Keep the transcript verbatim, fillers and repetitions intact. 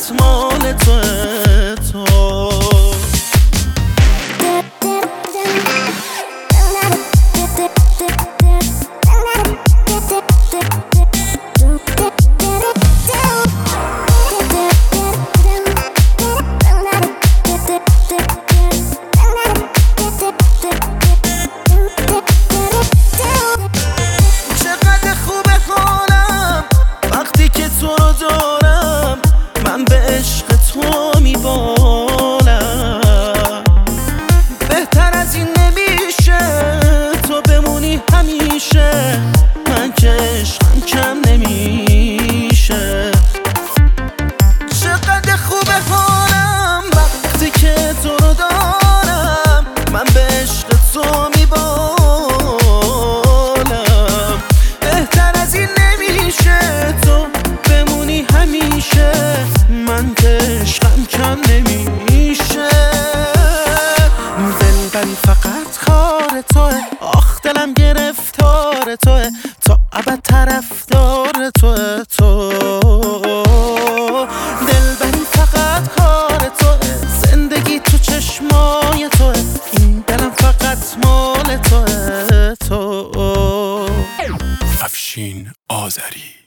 فقط مال توه تو. من که عشقم کم نمیشه. چقدر خوبه حالم وقتی که تو رو دارم، من به عشق تو میبالم. بهتر از این نمیشه تو بمونی همیشه، من که عشقم کم نمیشه. دلبری فقط کار توه، آخ دلم گرفتار توه، تا ابد طرفدار توه تو. دلبری فقط کار توه، زندگی تو چشمای توه، این دلم فقط مال توه تو. افشین آذری.